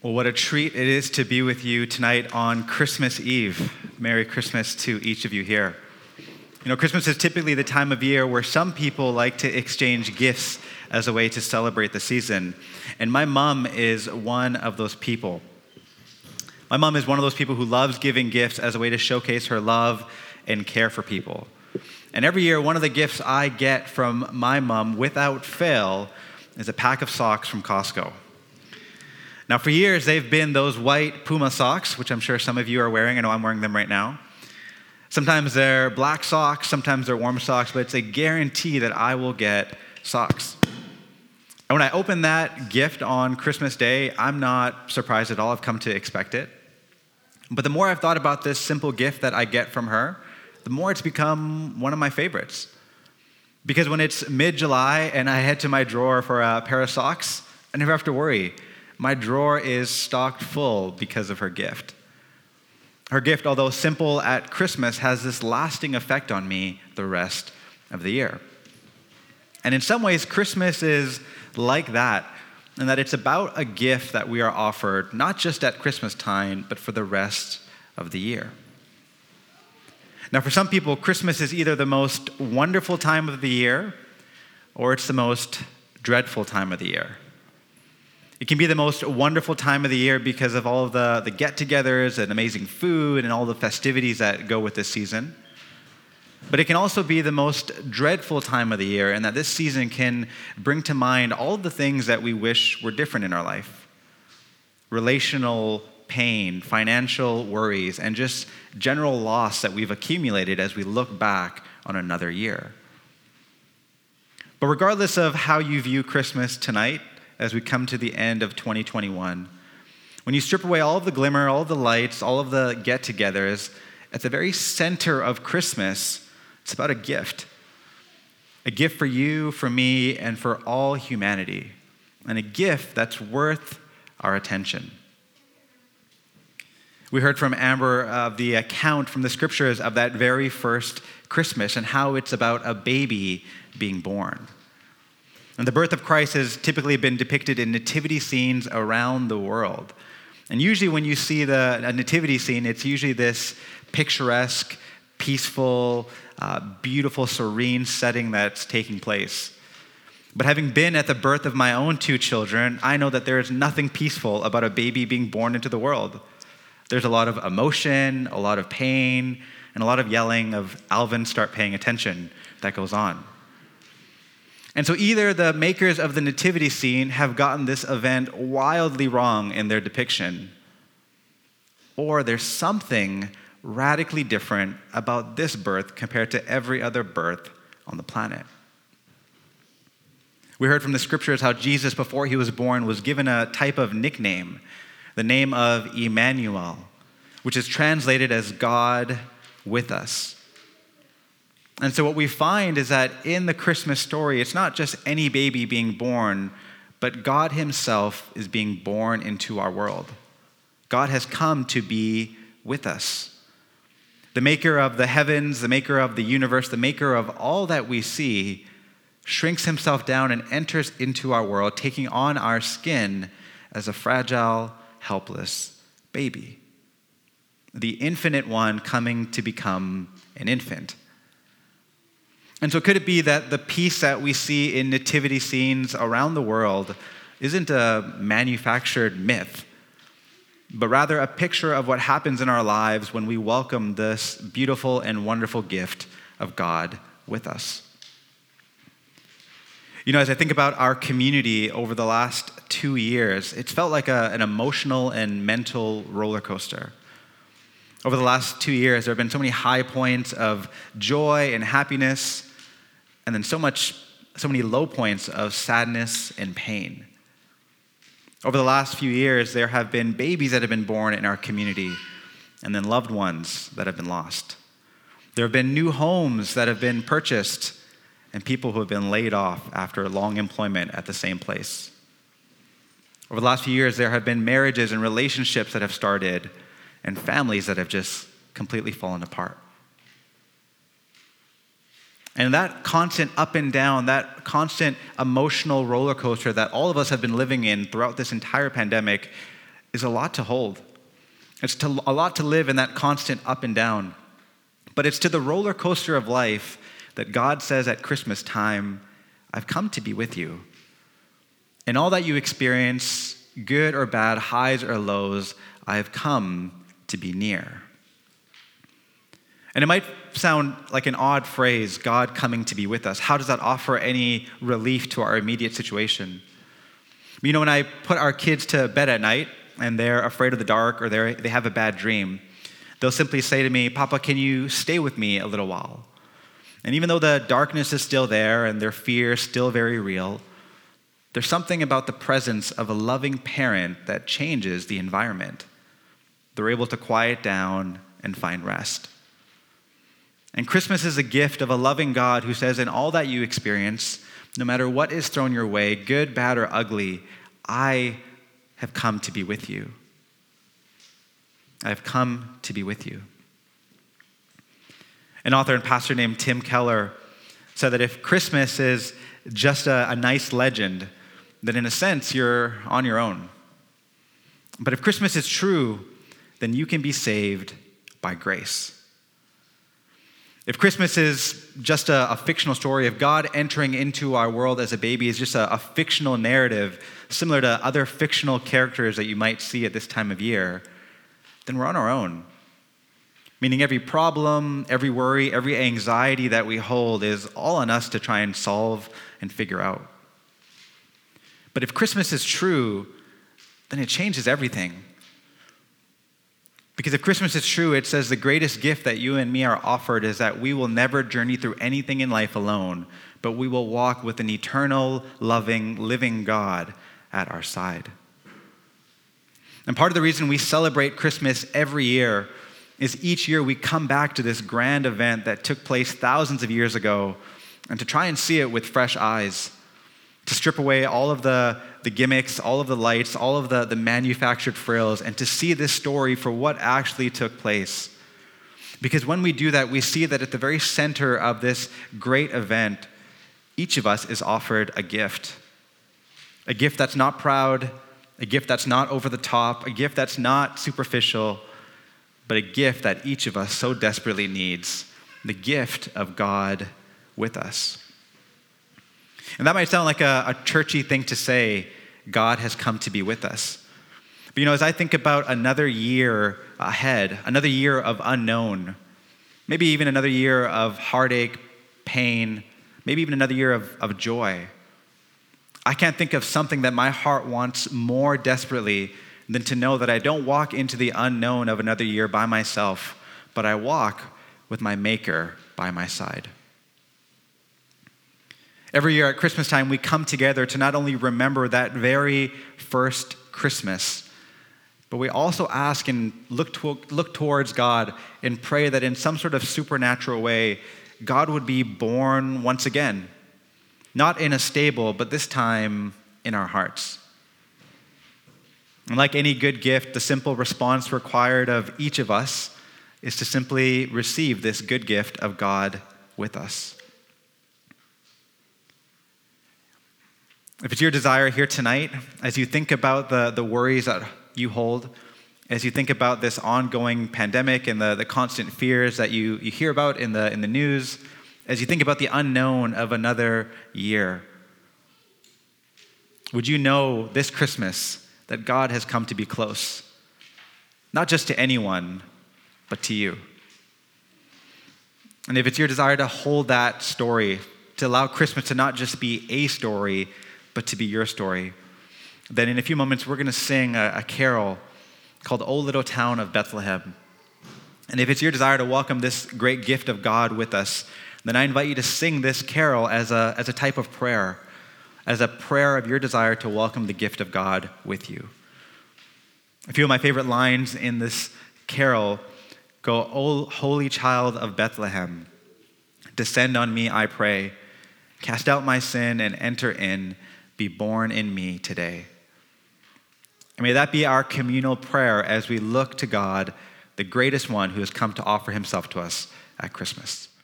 Well, what a treat it is to be with you tonight on Christmas Eve. Merry Christmas to each of you here. You know, Christmas is typically the time of year where some people like to exchange gifts as a way to celebrate the season. And my mom is one of those people. My mom is one of those people who loves giving gifts as a way to showcase her love and care for people. And every year, one of the gifts I get from my mom, without fail, is a pack of socks from Costco. Now, for years, they've been those white Puma socks, which I'm sure some of you are wearing. I know I'm wearing them right now. Sometimes they're black socks, sometimes they're warm socks, but it's a guarantee that I will get socks. And when I open that gift on Christmas Day, I'm not surprised at all. I've come to expect it. But the more I've thought about this simple gift that I get from her, the more it's become one of my favorites. Because when it's mid-July and I head to my drawer for a pair of socks, I never have to worry. My drawer is stocked full because of her gift. Her gift, although simple at Christmas, has this lasting effect on me the rest of the year. And in some ways, Christmas is like that, in that it's about a gift that we are offered, not just at Christmas time, but for the rest of the year. Now, for some people, Christmas is either the most wonderful time of the year, or it's the most dreadful time of the year. It can be the most wonderful time of the year because of all of the get-togethers and amazing food and all the festivities that go with this season. But it can also be the most dreadful time of the year, and that this season can bring to mind all of the things that we wish were different in our life. Relational pain, financial worries, and just general loss that we've accumulated as we look back on another year. But regardless of how you view Christmas tonight, as we come to the end of 2021, when you strip away all of the glimmer, all of the lights, all of the get-togethers, at the very center of Christmas, it's about a gift. A gift for you, for me, and for all humanity. And a gift that's worth our attention. We heard from Amber of the account from the scriptures of that very first Christmas and how it's about a baby being born. And the birth of Christ has typically been depicted in nativity scenes around the world. And usually when you see a nativity scene, it's usually this picturesque, peaceful, beautiful, serene setting that's taking place. But having been at the birth of my own two children, I know that there is nothing peaceful about a baby being born into the world. There's a lot of emotion, a lot of pain, and a lot of yelling of, "Alvin, start paying attention," that goes on. And so either the makers of the nativity scene have gotten this event wildly wrong in their depiction, or there's something radically different about this birth compared to every other birth on the planet. We heard from the scriptures how Jesus, before he was born, was given a type of nickname, the name of Emmanuel, which is translated as God with us. And so what we find is that in the Christmas story, it's not just any baby being born, but God himself is being born into our world. God has come to be with us. The maker of the heavens, the maker of the universe, the maker of all that we see, shrinks himself down and enters into our world, taking on our skin as a fragile, helpless baby. The infinite one coming to become an infant. And so could it be that the peace that we see in nativity scenes around the world isn't a manufactured myth, but rather a picture of what happens in our lives when we welcome this beautiful and wonderful gift of God with us? You know, as I think about our community over the last 2 years, it's felt like an emotional and mental roller coaster. Over the last 2 years, there have been so many high points of joy and happiness, and then so many low points of sadness and pain. Over the last few years, there have been babies that have been born in our community, and then loved ones that have been lost. There have been new homes that have been purchased, and people who have been laid off after long employment at the same place. Over the last few years, there have been marriages and relationships that have started, and families that have just completely fallen apart. And that constant up and down, that constant emotional roller coaster that all of us have been living in throughout this entire pandemic is a lot to hold. A lot to live in that constant up and down. But it's to the roller coaster of life that God says at Christmas time, I've come to be with you. In all that you experience, good or bad, highs or lows, I have come to be near. And it might sound like an odd phrase, God coming to be with us. How does that offer any relief to our immediate situation? You know, when I put our kids to bed at night and they're afraid of the dark or they have a bad dream, they'll simply say to me, Papa, can you stay with me a little while? And even though the darkness is still there and their fear is still very real, there's something about the presence of a loving parent that changes the environment. They're able to quiet down and find rest. And Christmas is a gift of a loving God who says, in all that you experience, no matter what is thrown your way, good, bad, or ugly, I have come to be with you. I have come to be with you. An author and pastor named Tim Keller said that if Christmas is just a nice legend, then in a sense, you're on your own. But if Christmas is true, then you can be saved by grace. If Christmas is just a fictional story, if God entering into our world as a baby is just a fictional narrative, similar to other fictional characters that you might see at this time of year, then we're on our own. Meaning every problem, every worry, every anxiety that we hold is all on us to try and solve and figure out. But if Christmas is true, then it changes everything. Because if Christmas is true, it says the greatest gift that you and me are offered is that we will never journey through anything in life alone, but we will walk with an eternal, loving, living God at our side. And part of the reason we celebrate Christmas every year is each year we come back to this grand event that took place thousands of years ago and to try and see it with fresh eyes, to strip away all of the gimmicks, all of the lights, all of the manufactured frills, and to see this story for what actually took place. Because when we do that, we see that at the very center of this great event, each of us is offered a gift that's not proud, a gift that's not over the top, a gift that's not superficial, but a gift that each of us so desperately needs, the gift of God with us. And that might sound like a churchy thing to say, God has come to be with us. But you know, as I think about another year ahead, another year of unknown, maybe even another year of heartache, pain, maybe even another year of joy, I can't think of something that my heart wants more desperately than to know that I don't walk into the unknown of another year by myself, but I walk with my Maker by my side. Every year at Christmas time, we come together to not only remember that very first Christmas, but we also ask and look towards God and pray that in some sort of supernatural way, God would be born once again, not in a stable, but this time in our hearts. And like any good gift, the simple response required of each of us is to simply receive this good gift of God with us. If it's your desire here tonight, as you think about the worries that you hold, as you think about this ongoing pandemic and the constant fears that you hear about in the news, as you think about the unknown of another year, would you know this Christmas that God has come to be close, not just to anyone, but to you? And if it's your desire to hold that story, to allow Christmas to not just be a story, but to be your story, then in a few moments we're going to sing a carol called O Little Town of Bethlehem. And if it's your desire to welcome this great gift of God with us, then I invite you to sing this carol as a type of prayer, as a prayer of your desire to welcome the gift of God with you. A few of my favorite lines in this carol go, O holy child of Bethlehem, descend on me, I pray. Cast out my sin and enter in. Be born in me today. And may that be our communal prayer as we look to God, the greatest one who has come to offer himself to us at Christmas.